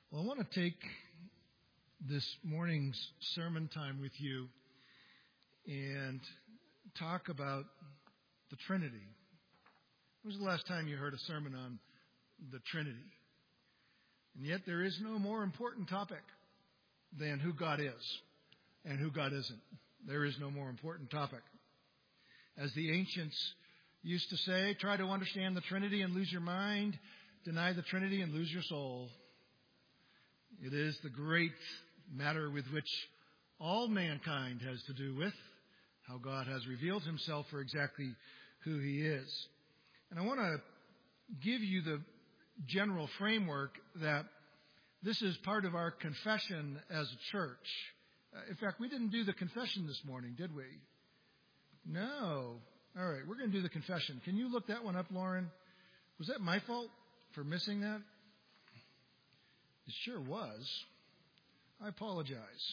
Well, I want to take this morning's sermon time with you and talk about the Trinity. When was the last time you heard a sermon on the Trinity? And yet there is no more important topic than who God is and who God isn't. There is no more important topic. As the ancients used to say, try to understand the Trinity and lose your mind, deny the Trinity and lose your soul. It is the great matter with which all mankind has to do with, how God has revealed himself for exactly who he is. And I want to give you the general framework that this is part of our confession as a church. In fact, we didn't do the confession this morning, did we? No. All right, we're going to do the confession. Can you look that one up, Lauren? Was that my fault for missing that? It sure was. I apologize.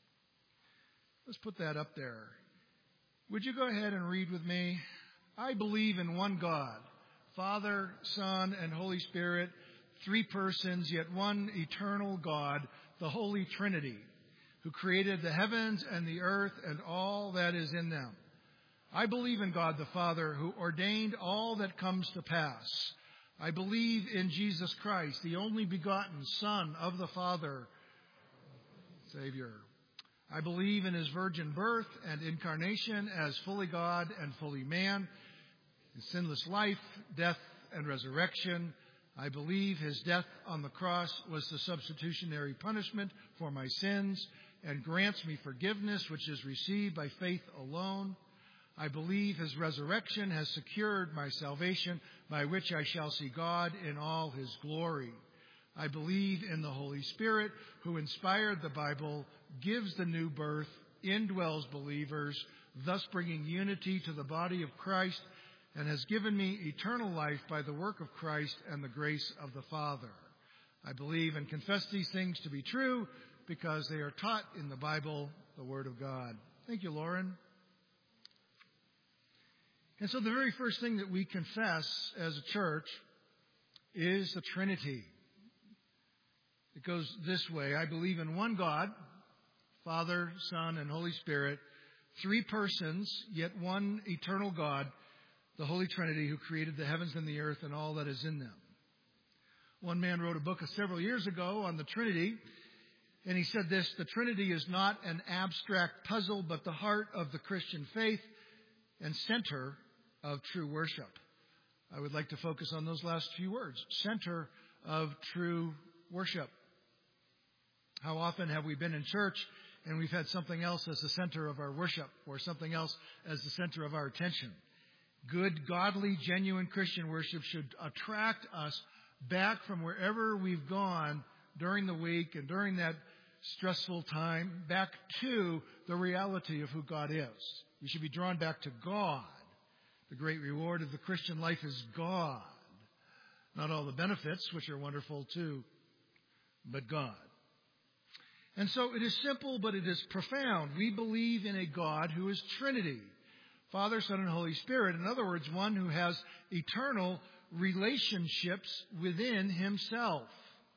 Let's put that up there. Would you go ahead and read with me? I believe in one God, Father, Son, and Holy Spirit, three persons, yet one eternal God, the Holy Trinity, who created the heavens and the earth and all that is in them. I believe in God the Father, who ordained all that comes to pass. I believe in Jesus Christ, the only begotten Son of the Father, Savior. I believe in his virgin birth and incarnation as fully God and fully man, his sinless life, death, and resurrection. I believe his death on the cross was the substitutionary punishment for my sins and grants me forgiveness, which is received by faith alone. I believe his resurrection has secured my salvation, by which I shall see God in all his glory. I believe in the Holy Spirit, who inspired the Bible, gives the new birth, indwells believers, thus bringing unity to the body of Christ, and has given me eternal life by the work of Christ and the grace of the Father. I believe and confess these things to be true because they are taught in the Bible, the Word of God. Thank you, Lauren. And so the very first thing that we confess as a church is the Trinity. It goes this way. I believe in one God, Father, Son, and Holy Spirit, three persons, yet one eternal God, the Holy Trinity, who created the heavens and the earth and all that is in them. One man wrote a book several years ago on the Trinity, and he said this: the Trinity is not an abstract puzzle, but the heart of the Christian faith and center of true worship. I would like to focus on those last few words. Center of true worship. How often have we been in church and we've had something else as the center of our worship, or something else as the center of our attention? Good, godly, genuine Christian worship should attract us back from wherever we've gone during the week and during that stressful time, back to the reality of who God is. We should be drawn back to God. The great reward of the Christian life is God. Not all the benefits, which are wonderful too, but God. And so it is simple, but it is profound. We believe in a God who is Trinity, Father, Son, and Holy Spirit. In other words, one who has eternal relationships within himself.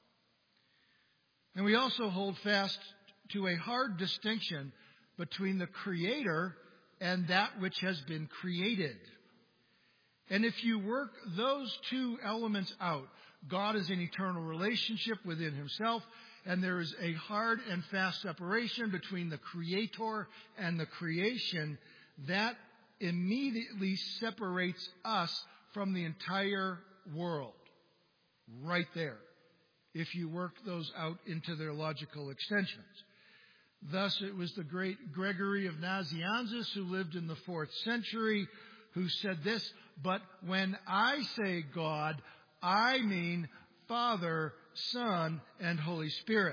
And we also hold fast to a hard distinction between the Creator and that which has been created. And if you work those two elements out, God is in eternal relationship within himself, and there is a hard and fast separation between the Creator and the creation. That immediately separates us from the entire world. Right there. If you work those out into their logical extensions. Thus, it was the great Gregory of Nazianzus, who lived in the 4th century, who said this: but when I say God, I mean Father, Son, and Holy Spirit.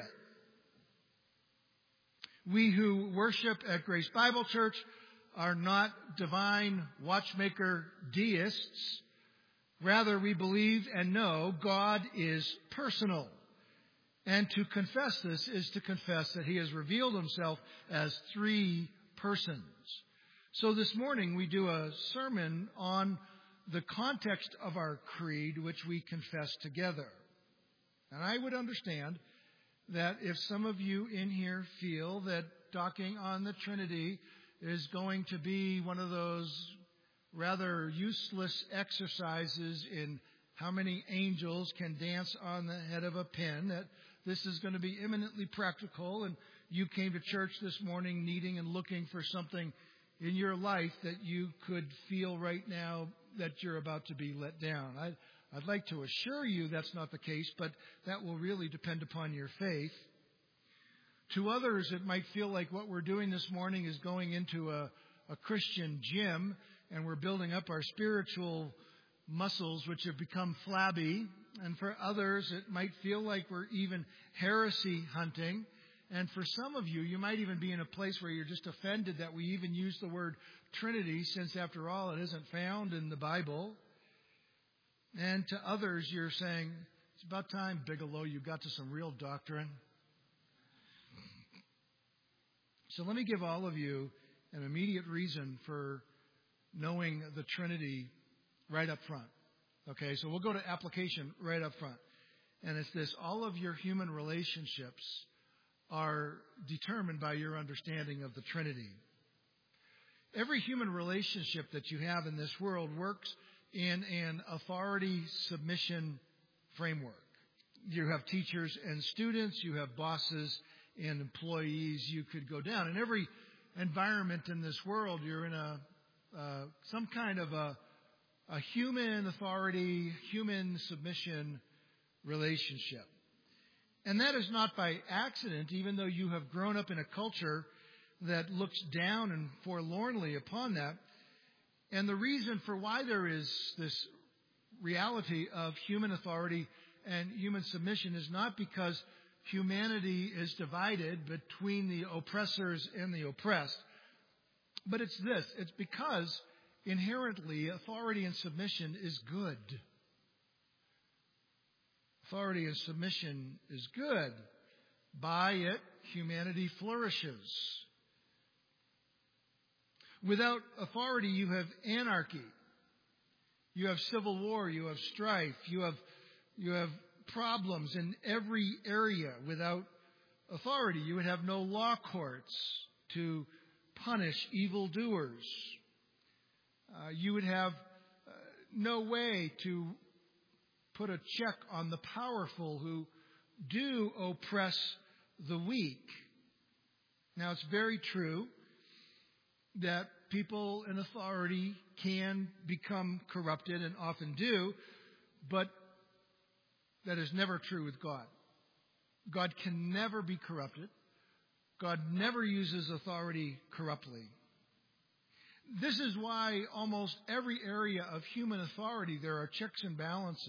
We who worship at Grace Bible Church are not divine watchmaker deists. Rather, we believe and know God is personal. And to confess this is to confess that he has revealed himself as three persons. So this morning we do a sermon on the context of our creed, which we confess together. And I would understand that if some of you in here feel that talking on the Trinity is going to be one of those rather useless exercises in how many angels can dance on the head of a pin, that this is going to be eminently practical, and you came to church this morning needing and looking for something in your life that you could feel right now that you're about to be let down. I'd like to assure you that's not the case, but that will really depend upon your faith. To others, it might feel like what we're doing this morning is going into a Christian gym, and we're building up our spiritual muscles, which have become flabby. And for others, it might feel like we're even heresy hunting. And for some of you, you might even be in a place where you're just offended that we even use the word Trinity, since after all, it isn't found in the Bible. And to others, you're saying, it's about time, Bigelow, you got to some real doctrine. So let me give all of you an immediate reason for knowing the Trinity right up front. Okay, so we'll go to application right up front. And it's this: all of your human relationships are determined by your understanding of the Trinity. Every human relationship that you have in this world works in an authority submission framework. You have teachers and students, you have bosses and employees. You could go down. In every environment in this world, you're in some kind of a human authority, human submission relationship. And that is not by accident, even though you have grown up in a culture that looks down and forlornly upon that. And the reason for why there is this reality of human authority and human submission is not because humanity is divided between the oppressors and the oppressed, but it's this: it's because inherently authority and submission is good. Authority and submission is good. By it, humanity flourishes. Without authority, you have anarchy. You have civil war. You have strife. You have problems in every area. Without authority, you would have no law courts to punish evildoers. You would have no way to put a check on the powerful who do oppress the weak. Now, it's very true that people in authority can become corrupted and often do, but that is never true with God. God can never be corrupted. God never uses authority corruptly. This is why almost every area of human authority there are checks and balances.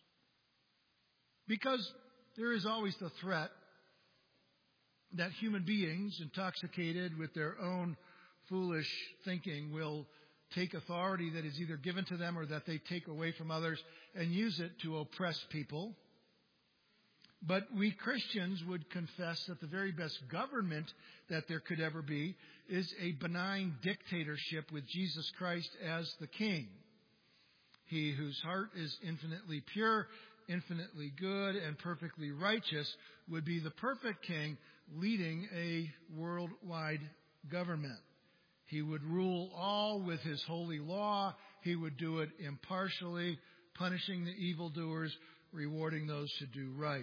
Because there is always the threat that human beings, intoxicated with their own foolish thinking, will take authority that is either given to them or that they take away from others and use it to oppress people. But we Christians would confess that the very best government that there could ever be is a benign dictatorship with Jesus Christ as the king. He whose heart is infinitely pure, infinitely good, and perfectly righteous would be the perfect king leading a worldwide government. He would rule all with his holy law. He would do it impartially, punishing the evildoers, rewarding those who do right.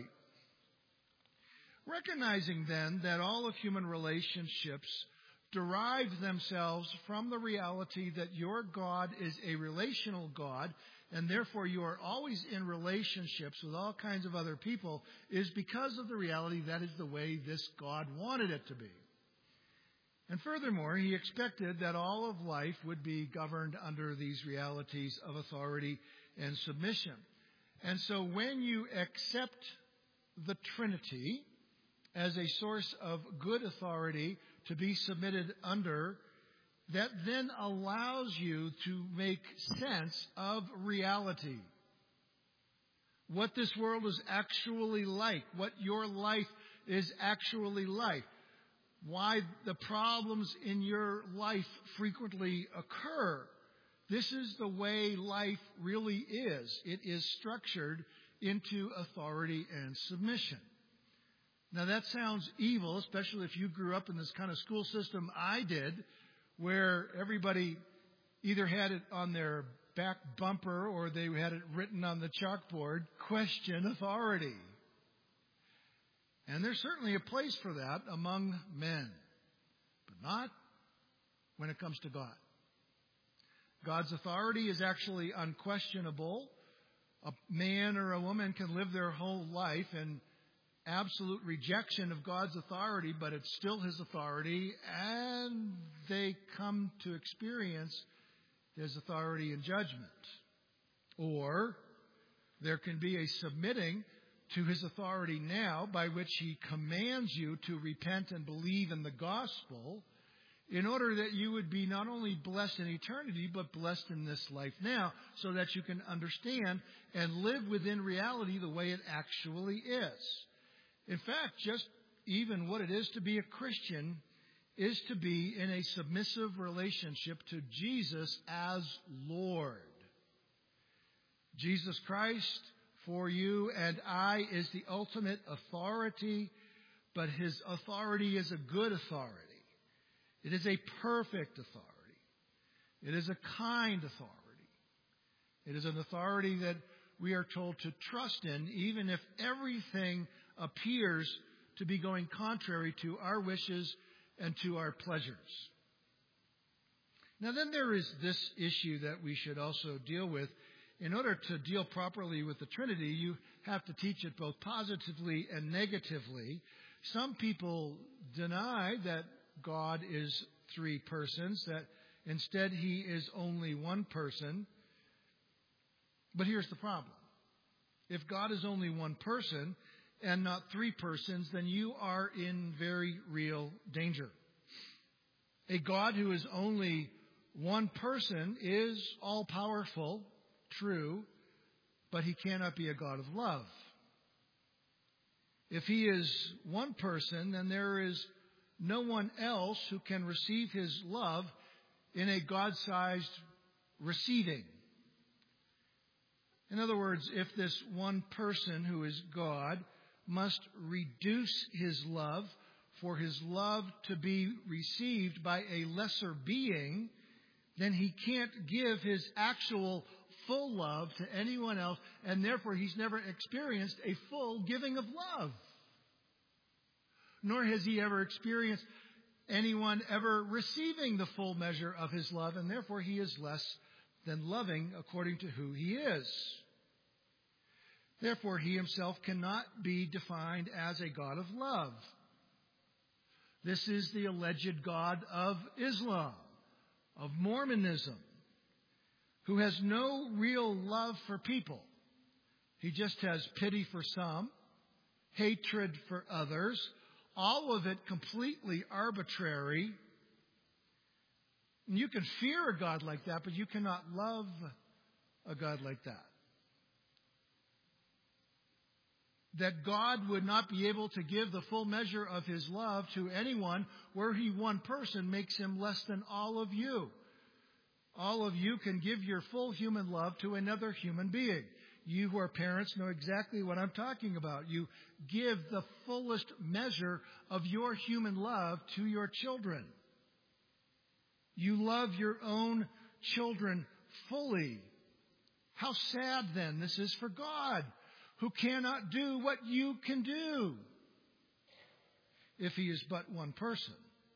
Recognizing then that all of human relationships derive themselves from the reality that your God is a relational God, and therefore you are always in relationships with all kinds of other people, is because of the reality that is the way this God wanted it to be. And furthermore, he expected that all of life would be governed under these realities of authority and submission. And so when you accept the Trinity as a source of good authority to be submitted under, that then allows you to make sense of reality. What this world is actually like, what your life is actually like, why the problems in your life frequently occur. This is the way life really is. It is structured into authority and submission. Now that sounds evil, especially if you grew up in this kind of school system I did, where everybody either had it on their back bumper or they had it written on the chalkboard, question authority. And there's certainly a place for that among men, but not when it comes to God. God's authority is actually unquestionable. A man or a woman can live their whole life in absolute rejection of God's authority, but it's still His authority, and they come to experience His authority in judgment. Or there can be a submitting to His authority now by which He commands you to repent and believe in the gospel in order that you would be not only blessed in eternity, but blessed in this life now, so that you can understand and live within reality the way it actually is. In fact, just even what it is to be a Christian is to be in a submissive relationship to Jesus as Lord. Jesus Christ for you and I is the ultimate authority, but His authority is a good authority. It is a perfect authority. It is a kind authority. It is an authority that we are told to trust in, even if everything appears to be going contrary to our wishes and to our pleasures. Now then there is this issue that we should also deal with. In order to deal properly with the Trinity, you have to teach it both positively and negatively. Some people deny that God is three persons, that instead He is only one person. But here's the problem. If God is only one person and not three persons, then you are in very real danger. A God who is only one person is all-powerful, true, but He cannot be a God of love. If He is one person, then there is no one else who can receive His love in a God-sized receiving. In other words, if this one person who is God must reduce His love for His love to be received by a lesser being, then He can't give His actual full love to anyone else, and therefore He's never experienced a full giving of love. Nor has He ever experienced anyone ever receiving the full measure of His love, and therefore He is less than loving according to who He is. Therefore, He Himself cannot be defined as a God of love. This is the alleged God of Islam, of Mormonism, who has no real love for people. He just has pity for some, hatred for others, all of it completely arbitrary. And you can fear a God like that, but you cannot love a God like that. That God would not be able to give the full measure of His love to anyone were He one person makes Him less than all of you. All of you can give your full human love to another human being. You who are parents know exactly what I'm talking about. You give the fullest measure of your human love to your children. You love your own children fully. How sad then this is for God, who cannot do what you can do if He is but one person.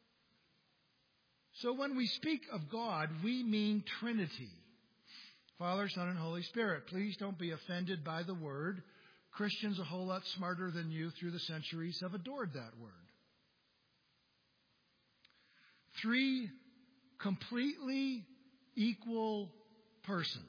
So when we speak of God, we mean Trinity. Father, Son, and Holy Spirit. Please don't be offended by the word. Christians a whole lot smarter than you through the centuries have adored that word. Three completely equal persons.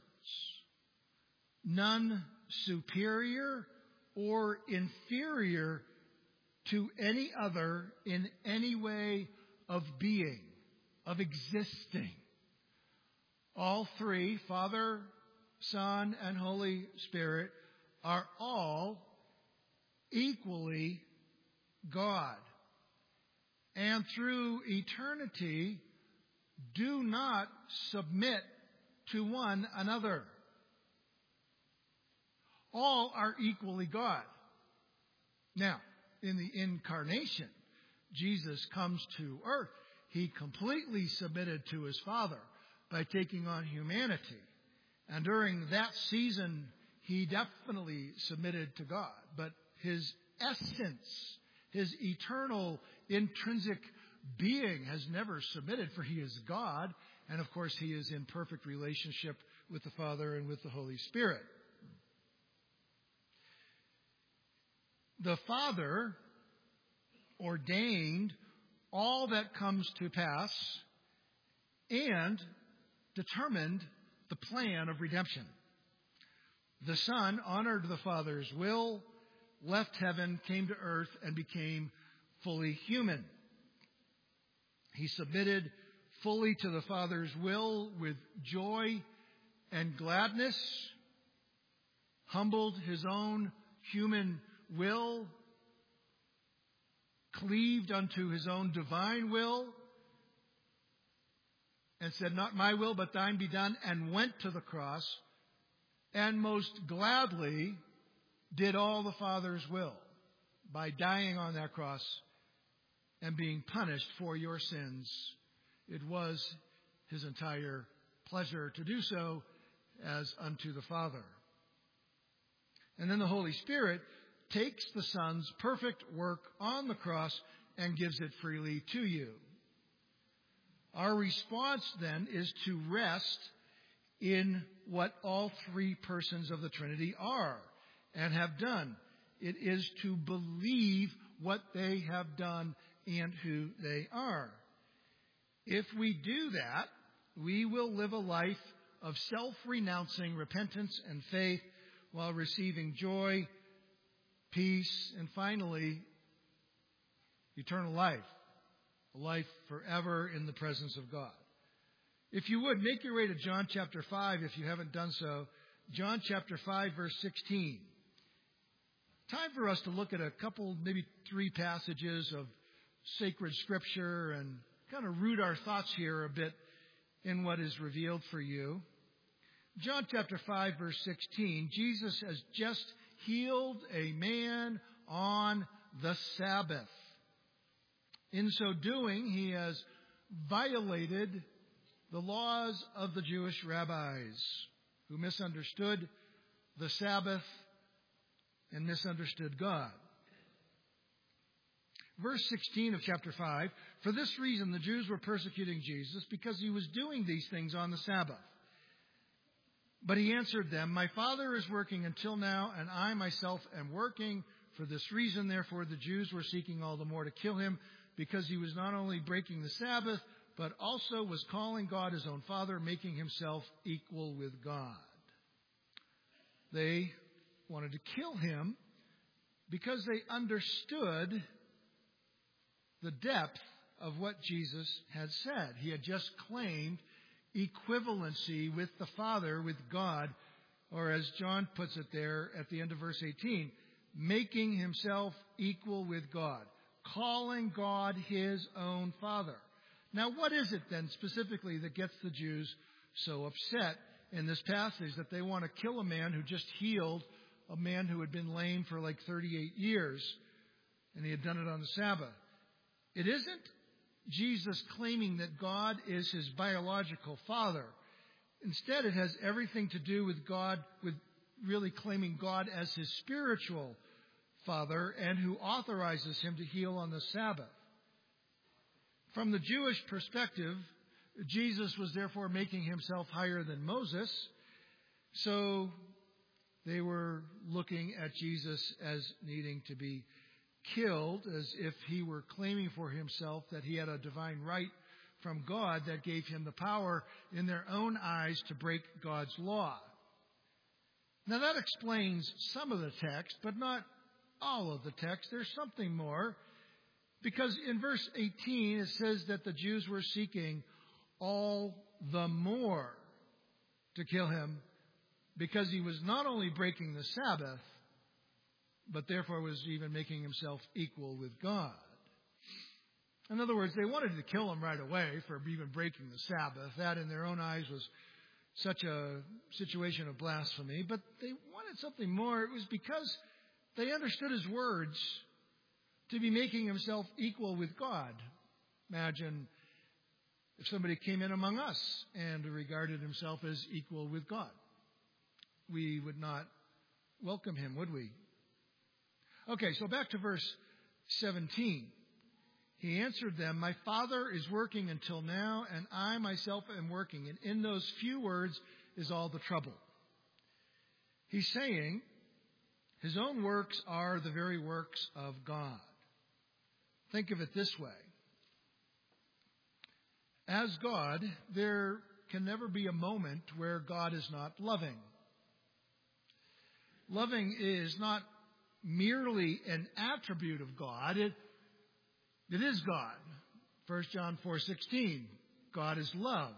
None superior or inferior to any other in any way of being, of existing. All three, Father, Son, and Holy Spirit, are all equally God. And through eternity, do not submit to one another. All are equally God. Now, in the incarnation, Jesus comes to earth, he completely submitted to his Father by taking on humanity. And during that season, he definitely submitted to God. But his essence, his eternal, intrinsic being has never submitted, for he is God. And of course, he is in perfect relationship with the Father and with the Holy Spirit. The Father ordained all that comes to pass and determined the plan of redemption. The Son honored the Father's will, left heaven, came to earth, and became fully human. He submitted fully to the Father's will with joy and gladness, humbled his own human will, cleaved unto his own divine will, and said, "Not my will, but thine be done," and went to the cross, and most gladly did all the Father's will by dying on that cross and being punished for your sins. It was his entire pleasure to do so as unto the Father. And then the Holy Spirit takes the Son's perfect work on the cross and gives it freely to you. Our response then is to rest in what all three persons of the Trinity are and have done. It is to believe what they have done and who they are. If we do that, we will live a life of self-renouncing repentance and faith while receiving joy, peace, and finally, eternal life. A life forever in the presence of God. If you would, make your way to John chapter 5 if you haven't done so. John chapter 5, verse 16. Time for us to look at a couple, maybe three passages of sacred scripture and kind of root our thoughts here a bit in what is revealed for you. John chapter 5, verse 16. Jesus has just healed a man on the Sabbath. In so doing, he has violated the laws of the Jewish rabbis who misunderstood the Sabbath and misunderstood God. Verse 16 of chapter 5, for this reason the Jews were persecuting Jesus because he was doing these things on the Sabbath. But he answered them, my Father is working until now, and I myself am working. For this reason, therefore, the Jews were seeking all the more to kill him, because he was not only breaking the Sabbath, but also was calling God his own Father, making himself equal with God. They wanted to kill him because they understood the depth of what Jesus had said. He had just claimed equivalency with the Father, with God, or as John puts it there at the end of verse 18, making himself equal with God, calling God his own Father. Now, what is it then specifically that gets the Jews so upset in this passage that they want to kill a man who just healed a man who had been lame for like 38 years, and he had done it on the Sabbath? It isn't Jesus claiming that God is his biological father. Instead, it has everything to do with God, with really claiming God as his spiritual father and who authorizes him to heal on the Sabbath. From the Jewish perspective, Jesus was therefore making himself higher than Moses. So they were looking at Jesus as needing to be killed, as if he were claiming for himself that he had a divine right from God that gave him the power in their own eyes to break God's law. Now that explains some of the text, but not all of the text. There's something more, because in verse 18 it says that the Jews were seeking all the more to kill him because he was not only breaking the Sabbath, but therefore was even making himself equal with God. In other words, they wanted to kill him right away for even breaking the Sabbath. That in their own eyes was such a situation of blasphemy. But they wanted something more. It was because they understood his words to be making himself equal with God. Imagine if somebody came in among us and regarded himself as equal with God. We would not welcome him, would we? Okay, so back to verse 17. He answered them, "My Father is working until now, and I myself am working." And in those few words is all the trouble. He's saying his own works are the very works of God. Think of it this way. As God, there can never be a moment where God is not loving. Loving is not merely an attribute of God. It is God. 1 John 4:16, God is love.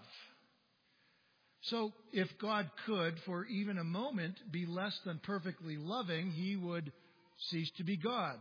So if God could, for even a moment, be less than perfectly loving, he would cease to be God.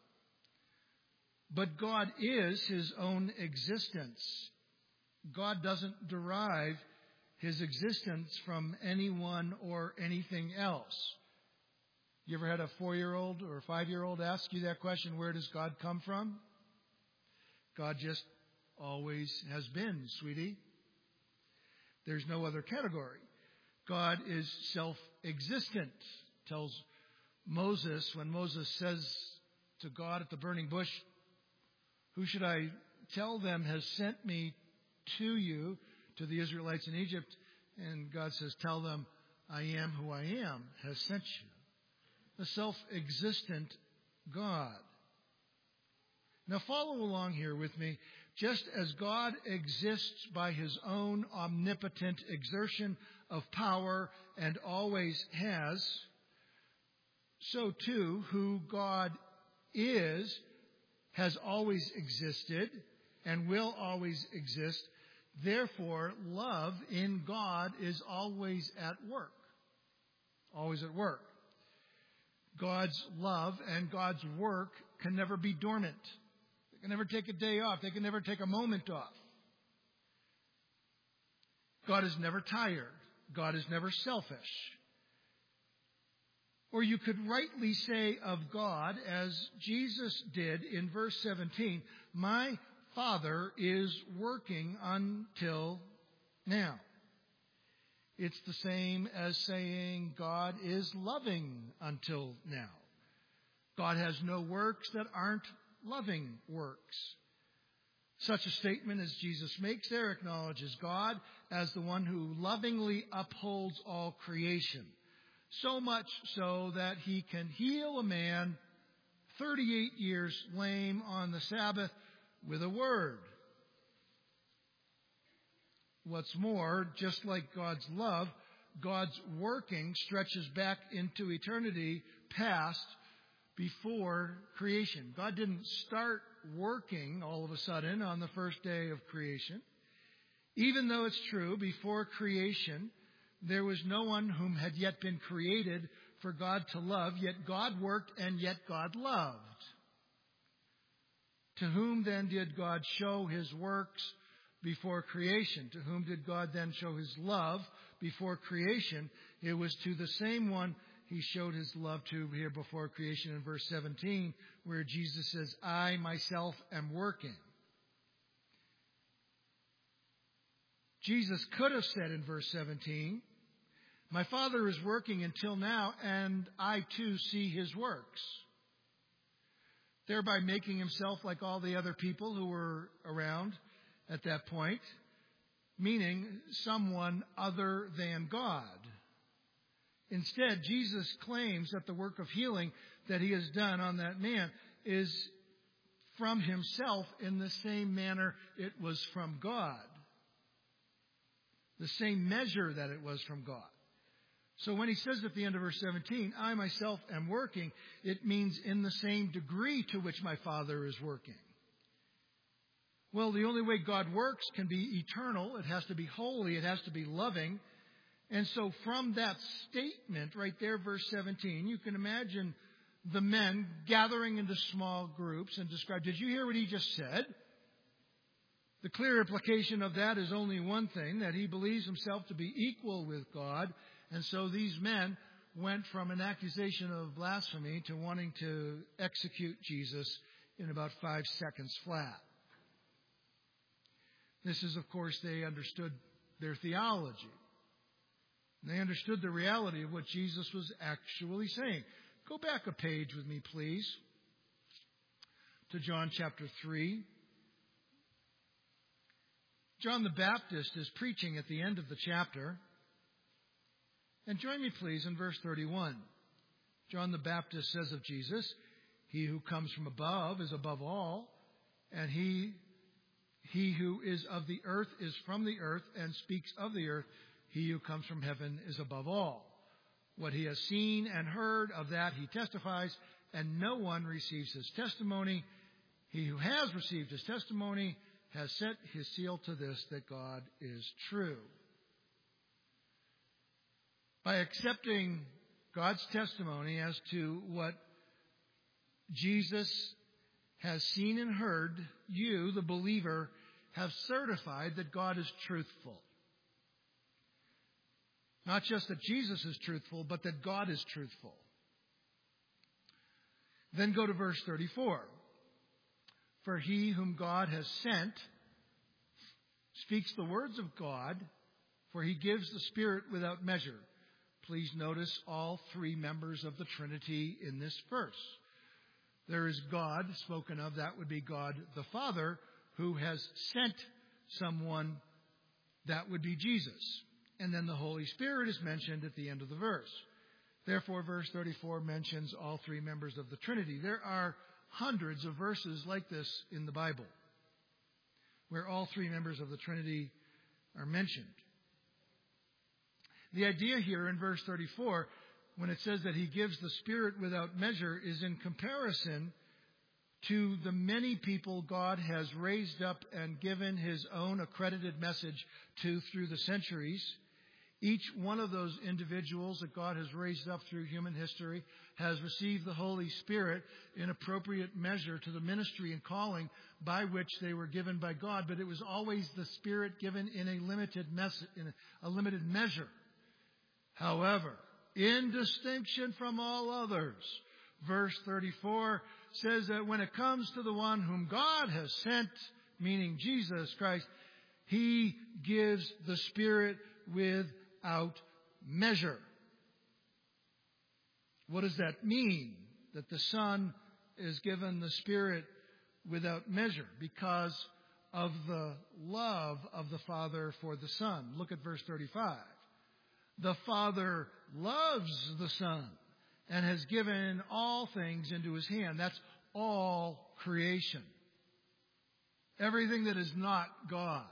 But God is his own existence. God doesn't derive his existence from anyone or anything else. You ever had a 4-year-old or a 5-year-old ask you that question, where does God come from? God just always has been, sweetie. There's no other category. God is self-existent. Tells Moses, when Moses says to God at the burning bush, "Who should I tell them has sent me to you," to the Israelites in Egypt? And God says, "Tell them, I am who I am has sent you." The self-existent God. Now follow along here with me. Just as God exists by his own omnipotent exertion of power and always has, so too who God is has always existed and will always exist. Therefore, love in God is always at work. Always at work. God's love and God's work can never be dormant. They can never take a day off. They can never take a moment off. God is never tired. God is never selfish. Or you could rightly say of God, as Jesus did in verse 17, "My Father is working until now." It's the same as saying God is loving until now. God has no works that aren't loving works. Such a statement as Jesus makes there acknowledges God as the one who lovingly upholds all creation. So much so that he can heal a man 38 years lame on the Sabbath with a word. What's more, just like God's love, God's working stretches back into eternity past before creation. God didn't start working all of a sudden on the first day of creation. Even though it's true, before creation, there was no one whom had yet been created for God to love, yet God worked and yet God loved. To whom then did God show his works before creation? To whom did God then show his love before creation? It was to the same one he showed his love to here before creation in verse 17, where Jesus says, "I myself am working." Jesus could have said in verse 17, "My Father is working until now, and I too see his works," thereby making himself like all the other people who were around at that point, meaning someone other than God. Instead, Jesus claims that the work of healing that he has done on that man is from himself in the same manner it was from God. The same measure that it was from God. So when he says at the end of verse 17, "I myself am working," it means in the same degree to which my Father is working. Well, the only way God works can be eternal. It has to be holy. It has to be loving. And so from that statement right there, verse 17, you can imagine the men gathering into small groups and describe, "Did you hear what he just said?" The clear implication of that is only one thing, that he believes himself to be equal with God. And so these men went from an accusation of blasphemy to wanting to execute Jesus in about 5 seconds flat. This is, of course, they understood their theology. They understood the reality of what Jesus was actually saying. Go back a page with me, please, to John chapter 3. John the Baptist is preaching at the end of the chapter. And join me, please, in verse 31. John the Baptist says of Jesus, "He who comes from above is above all, and he who is of the earth is from the earth and speaks of the earth. He who comes from heaven is above all. What he has seen and heard, of that he testifies, and no one receives his testimony. He who has received his testimony has set his seal to this, that God is true." By accepting God's testimony as to what Jesus has seen and heard, you, the believer, have certified that God is truthful. Not just that Jesus is truthful, but that God is truthful. Then go to verse 34. "For he whom God has sent speaks the words of God, for he gives the Spirit without measure." Please notice all 3 members of the Trinity in this verse. There is God spoken of. That would be God the Father, who has sent someone. That would be Jesus. And then the Holy Spirit is mentioned at the end of the verse. Therefore, verse 34 mentions all 3 members of the Trinity. There are hundreds of verses like this in the Bible, where all 3 members of the Trinity are mentioned. The idea here in verse 34, when it says that he gives the Spirit without measure, is in comparison to the many people God has raised up and given his own accredited message to through the centuries. Each one of those individuals that God has raised up through human history has received the Holy Spirit in appropriate measure to the ministry and calling by which they were given by God. But it was always the Spirit given in a limited measure. However, in distinction from all others, verse 34 says that when it comes to the one whom God has sent, meaning Jesus Christ, he gives the Spirit without measure. What does that mean? That the Son is given the Spirit without measure because of the love of the Father for the Son. Look at verse 35. "The Father loves the Son and has given all things into his hand." That's all creation. Everything that is not God.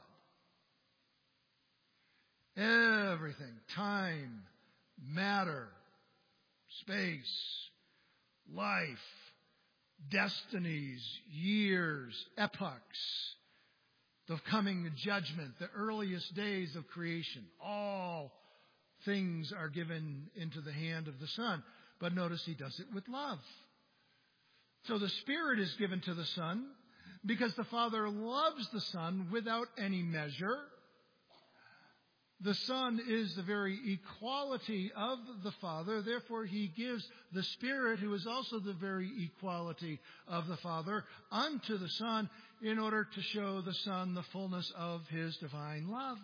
Everything. Time, matter, space, life, destinies, years, epochs, the coming judgment, the earliest days of creation. All things are given into the hand of the Son. But notice he does it with love. So the Spirit is given to the Son because the Father loves the Son without any measure. The Son is the very equality of the Father. Therefore, he gives the Spirit, who is also the very equality of the Father, unto the Son in order to show the Son the fullness of his divine love.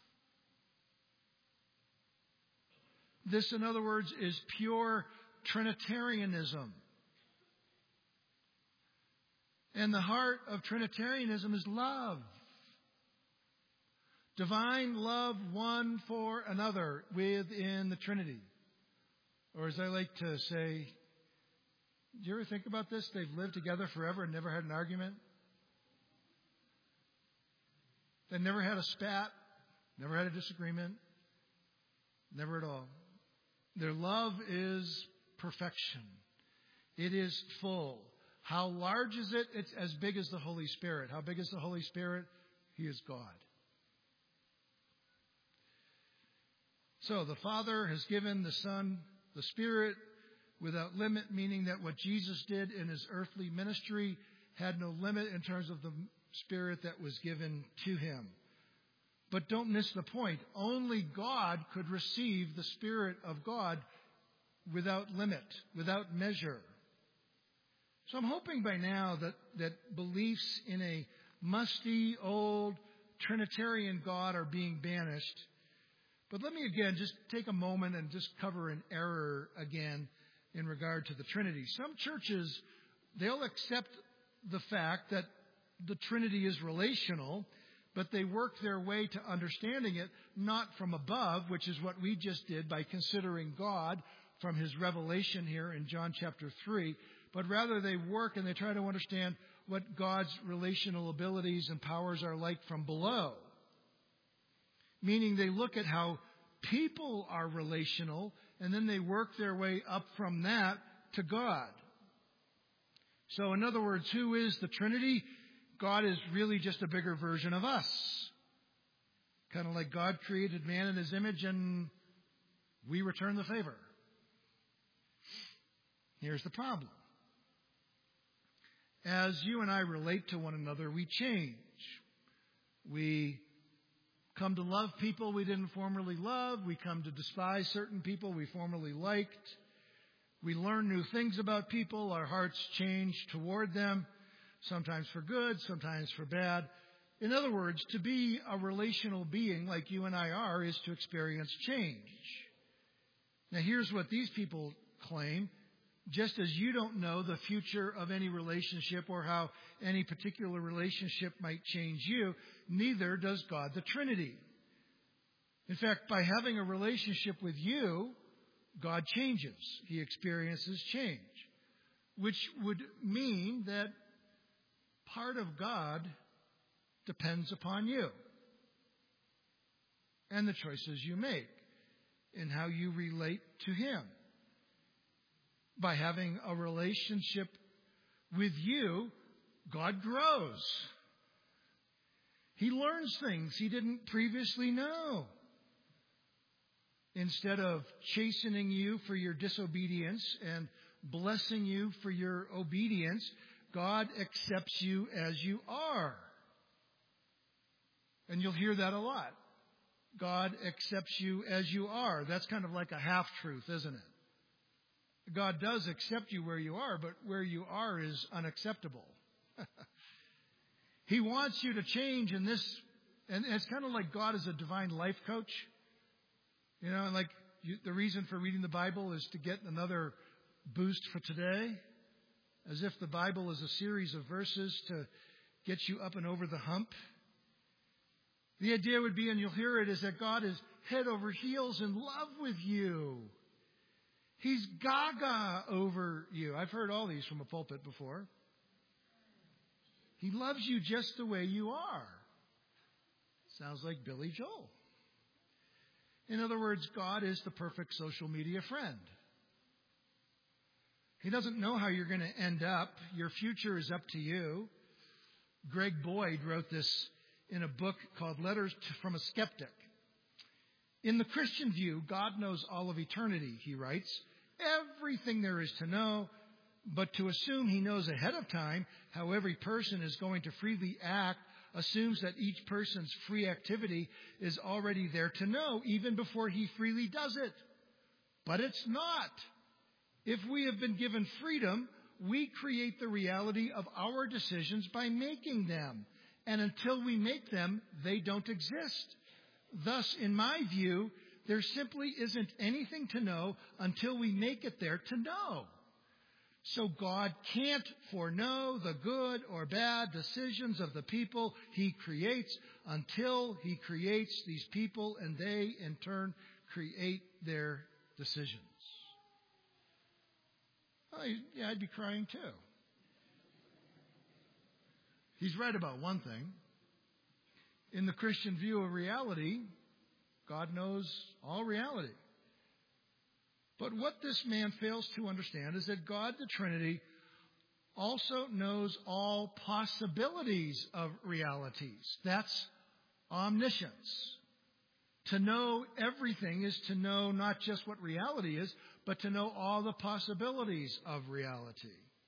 This, in other words, is pure Trinitarianism. And the heart of Trinitarianism is love. Divine love one for another within the Trinity. Or as I like to say, do you ever think about this? They've lived together forever and never had an argument. They never had a spat, never had a disagreement, never at all. Their love is perfection. It is full. How large is it? It's as big as the Holy Spirit. How big is the Holy Spirit? He is God. So the Father has given the Son the Spirit without limit, meaning that what Jesus did in his earthly ministry had no limit in terms of the Spirit that was given to him. But don't miss the point. Only God could receive the Spirit of God without limit, without measure. So I'm hoping by now that beliefs in a musty, old, Trinitarian God are being banished. But let me again just take a moment and just cover an error again in regard to the Trinity. Some churches, they'll accept the fact that the Trinity is relational, but they work their way to understanding it not from above, which is what we just did by considering God from his revelation here in John chapter 3, but rather they work and they try to understand what God's relational abilities and powers are like from below. Meaning they look at how people are relational, and then they work their way up from that to God. So in other words, who is the Trinity? God is really just a bigger version of us. Kind of like God created man in his image and we return the favor. Here's the problem. As you and I relate to one another, we change. We come to love people we didn't formerly love. We come to despise certain people we formerly liked. We learn new things about people. Our hearts change toward them, sometimes for good, sometimes for bad. In other words, to be a relational being like you and I are is to experience change. Now, here's what these people claim. Just as you don't know the future of any relationship or how any particular relationship might change you, neither does God the Trinity. In fact, by having a relationship with you, God changes. He experiences change, which would mean that part of God depends upon you and the choices you make and how you relate to him. By having a relationship with you, God grows. He learns things he didn't previously know. Instead of chastening you for your disobedience and blessing you for your obedience, God accepts you as you are. And you'll hear that a lot. God accepts you as you are. That's kind of like a half-truth, isn't it? God does accept you where you are, but where you are is unacceptable. He wants you to change in this, and it's kind of like God is a divine life coach. You know, and like the reason for reading the Bible is to get another boost for today, as if the Bible is a series of verses to get you up and over the hump. The idea would be, and you'll hear it, is that God is head over heels in love with you. He's gaga over you. I've heard all these from a pulpit before. He loves you just the way you are. Sounds like Billy Joel. In other words, God is the perfect social media friend. He doesn't know how you're going to end up. Your future is up to you. Greg Boyd wrote this in a book called Letters from a Skeptic. In the Christian view, God knows all of eternity, he writes, everything there is to know, but to assume he knows ahead of time how every person is going to freely act assumes that each person's free activity is already there to know, even before he freely does it. But it's not. If we have been given freedom, we create the reality of our decisions by making them. And until we make them, they don't exist. Thus, in my view, there simply isn't anything to know until we make it there to know. So God can't foreknow the good or bad decisions of the people he creates until he creates these people and they, in turn, create their decisions. Oh, yeah, I'd be crying too. He's right about one thing. In the Christian view of reality, God knows all reality. But what this man fails to understand is that God, the Trinity, also knows all possibilities of realities. That's omniscience. To know everything is to know not just what reality is, but to know all the possibilities of reality.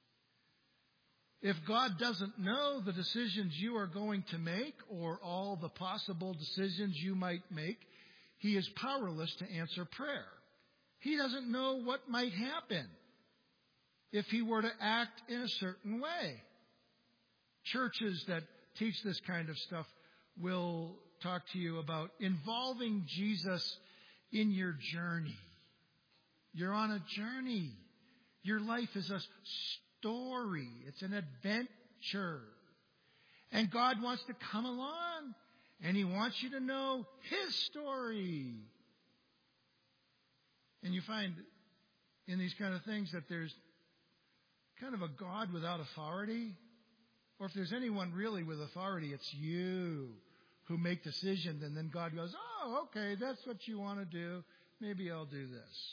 If God doesn't know the decisions you are going to make or all the possible decisions you might make, he is powerless to answer prayer. He doesn't know what might happen. if he were to act in a certain way. Churches that teach this kind of stuff will talk to you about involving Jesus in your journey. You're on a journey. Your life is a story. It's an adventure. And God wants to come along, and he wants you to know his story. And you find in these kind of things that there's kind of a God without authority. Or if there's anyone really with authority, it's you who make decisions, and then God goes, oh, okay, that's what you want to do. Maybe I'll do this.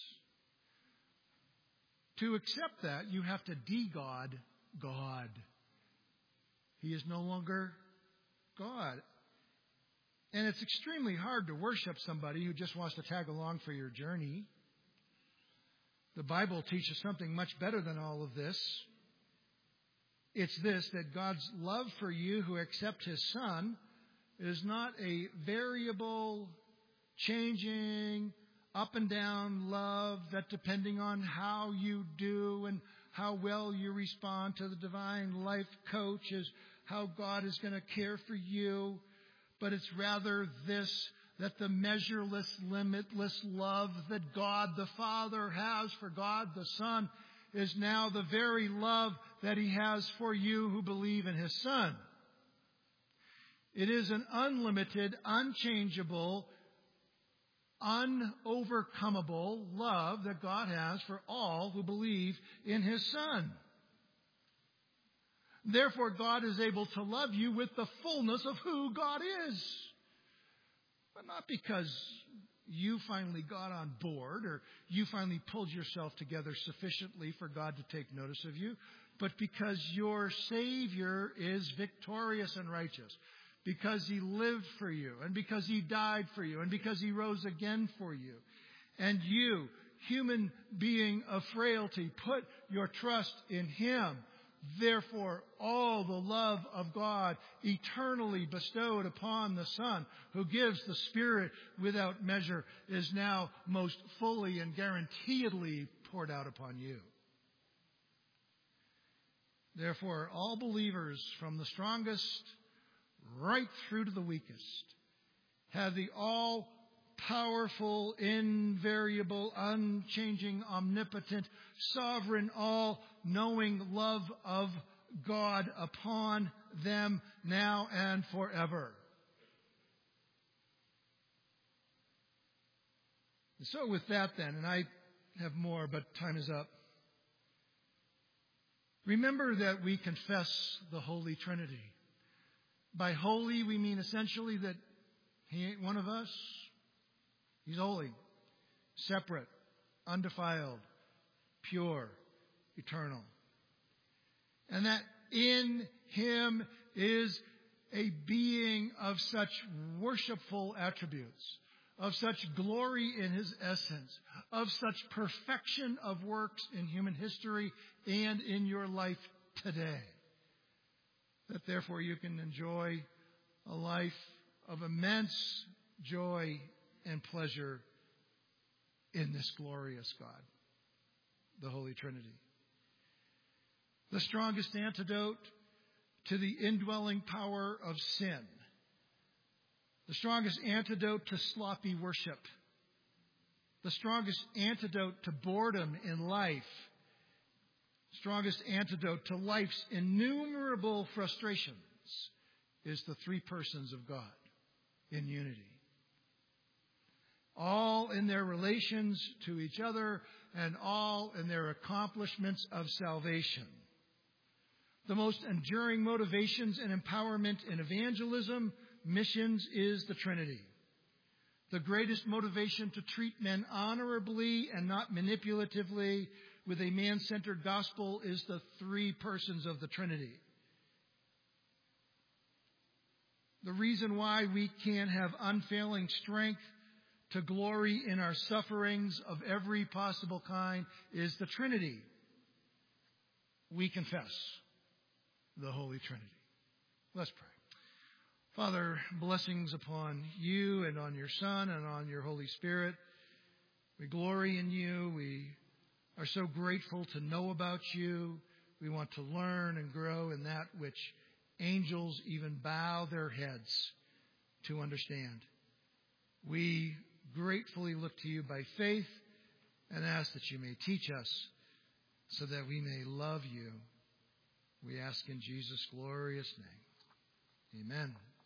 To accept that, you have to de-God God. He is no longer God. And it's extremely hard to worship somebody who just wants to tag along for your journey. The Bible teaches something much better than all of this. It's this, that God's love for you who accept his Son is not a variable, changing, up and down love that depending on how you do and how well you respond to the divine life coach is how God is going to care for you. But it's rather this, that the measureless, limitless love that God the Father has for God the Son is now the very love that he has for you who believe in his Son. It is an unlimited, unchangeable, unovercomable love that God has for all who believe in his Son. Therefore, God is able to love you with the fullness of who God is. But not because you finally got on board or you finally pulled yourself together sufficiently for God to take notice of you, but because your Savior is victorious and righteous, because he lived for you, and because he died for you, and because he rose again for you. And you, human being of frailty, put your trust in him. Therefore, all the love of God eternally bestowed upon the Son, who gives the Spirit without measure, is now most fully and guaranteedly poured out upon you. Therefore, all believers, from the strongest right through to the weakest, have the all-powerful, invariable, unchanging, omnipotent, sovereign, all-knowing love of God upon them now and forever. And so with that then, and I have more, but time is up. Remember that we confess the Holy Trinity. By holy, we mean essentially that he ain't one of us. He's holy, separate, undefiled, pure, eternal. And that in him is a being of such worshipful attributes, of such glory in his essence, of such perfection of works in human history and in your life today, that therefore you can enjoy a life of immense joy and pleasure in this glorious God, the Holy Trinity. The strongest antidote to the indwelling power of sin. The strongest antidote to sloppy worship. The strongest antidote to boredom in life. Strongest antidote to life's innumerable frustrations is the three persons of God in unity. All in their relations to each other and all in their accomplishments of salvation. The most enduring motivations and empowerment in evangelism, missions is the Trinity. The greatest motivation to treat men honorably and not manipulatively with a man-centered gospel is the three persons of the Trinity. The reason why we can have unfailing strength to glory in our sufferings of every possible kind is the Trinity. We confess the Holy Trinity. Let's pray. Father, blessings upon you and on your Son and on your Holy Spirit. We glory in you. We are so grateful to know about you. We want to learn and grow in that which angels even bow their heads to understand. We gratefully look to you by faith and ask that you may teach us so that we may love you. We ask in Jesus' glorious name. Amen.